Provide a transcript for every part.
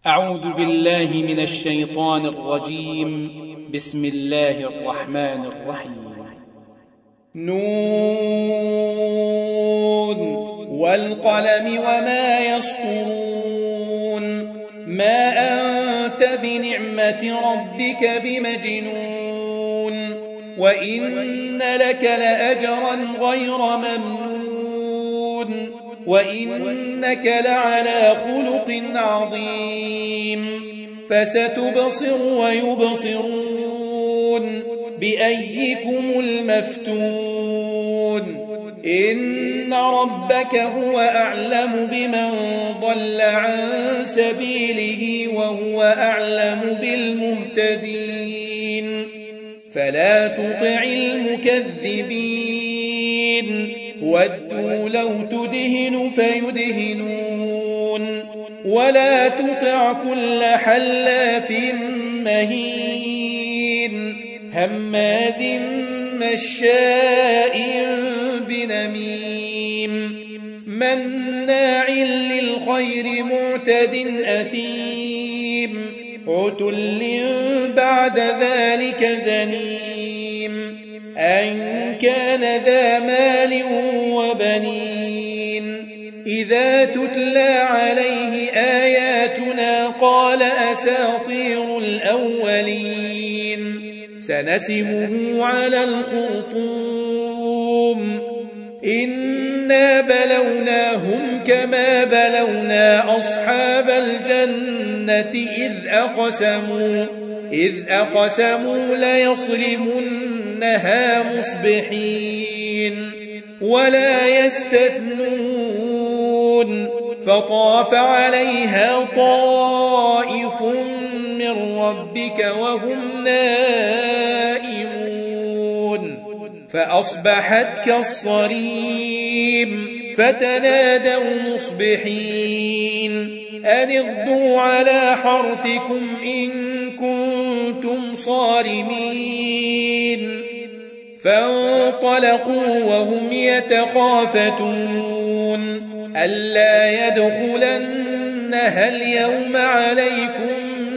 أعوذ بالله من الشيطان الرجيم. بسم الله الرحمن الرحيم. نون والقلم وما يسطرون ما أنت بنعمة ربك بمجنون وإن لك لأجرا غير ممنون وإنك لعلى خلق عظيم فستبصر ويبصرون بأيكم المفتون إن ربك هو أعلم بمن ضل عن سبيله وهو أعلم بالمهتدين فلا تطع المكذبين ودوا لو تدهن فيدهنون ولا تطع كل حلاف مهين هماز مشاء بنميم مناع للخير معتد أثيم عتل بعد ذلك زنيم أن كان ذا مال وبنين إذا تتلى عليه آياتنا قال أساطير الأولين سنسمه على الخرطوم إنا بلوناهم كما بلونا أصحاب الجنة إذ أقسموا ليصرمنها مصبحين ولا يستثنون فطاف عليها طائف من ربك وهم نائمون فأصبحت كالصريم فتنادوا مصبحين أن اغدوا على حرثكم إن كنتم صارمين فانطلقوا وهم يتخافتون ألا يدخلنها اليوم عليكم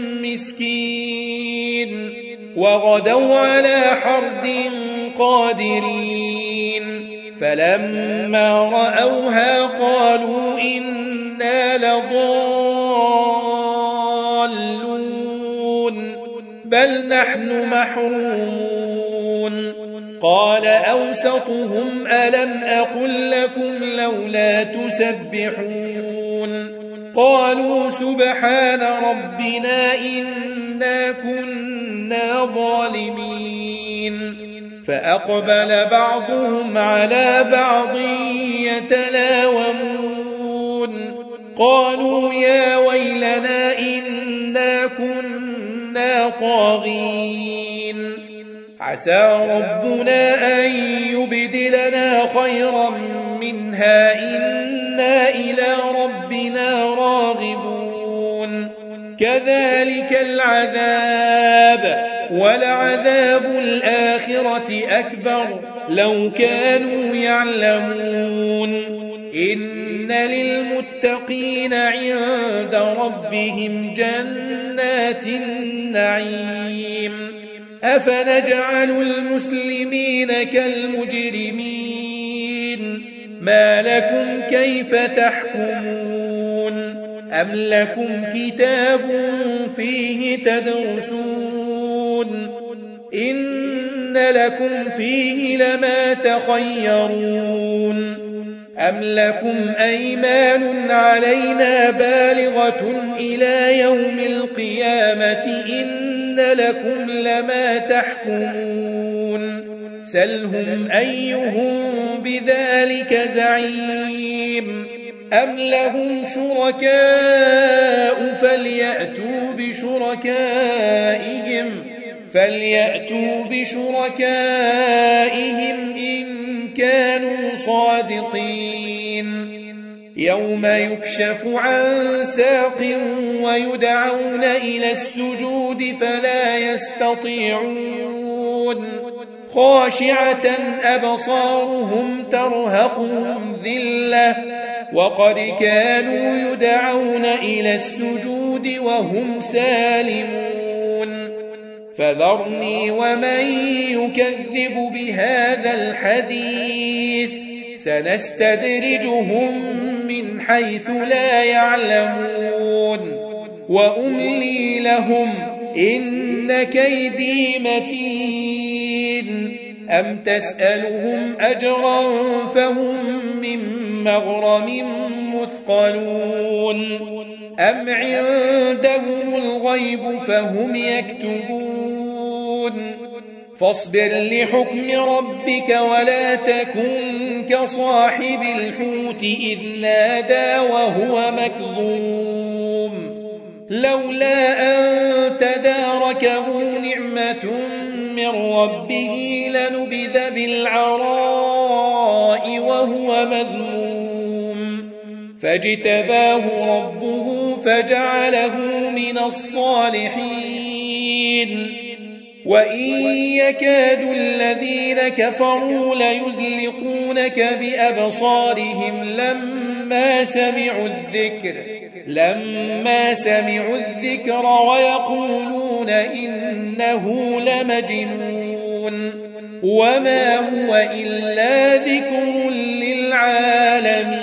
مسكين وغدوا على حرد قادرين فلما رأوها قالوا إنا لضالون بل نحن محرومون قال أوسطهم ألم أقل لكم لولا تسبحون قالوا سبحان ربنا إنا كنا ظالمين فأقبل بعضهم على بعض يتلاومون قالوا يا ويلنا إنا كنا طاغين عسى ربنا أن يبدلنا خيرا منها إنا إلى ربنا راغبون كذلك العذاب ولعذاب الآخرة أكبر لو كانوا يعلمون إن للمتقين عند ربهم جنات النعيم أفنجعل المسلمين كالمجرمين ما لكم كيف تحكمون أم لكم كتاب فيه تدرسون إن لكم فيه لما تخيرون أم لكم أيمان علينا بالغة إلى يوم القيامة إن لكم لما تحكمون سلهم أيهم بذلك زعيم أم لهم شركاء فليأتوا بشركائهم إن كانوا صادقين يوم يكشف عن ساق ويدعون إلى السجود فلا يستطيعون خاشعة أبصارهم ترهقهم ذلة وقد كانوا يدعون إلى السجود وهم سالمون فذرني ومن يكذب بهذا الحديث سنستدرجهم من حيث لا يعلمون وأملي لهم إن كيدي متين أم تسألهم أجرا فهم من مغرم مثقلون أم عندهم الغيب فهم يكتبون فاصبر لحكم ربك ولا تكن كصاحب الحوت إذ نادى وهو مكظوم لولا أن تداركه نعمة من ربه لنبذ بالعراء وهو مذموم فاجتباه ربه فجعله من الصالحين وإن يكاد الذين كفروا ليزلقونك بأبصارهم لما سمعوا الذكر ويقولون إنه لمجنون وما هو إلا ذكر للعالمين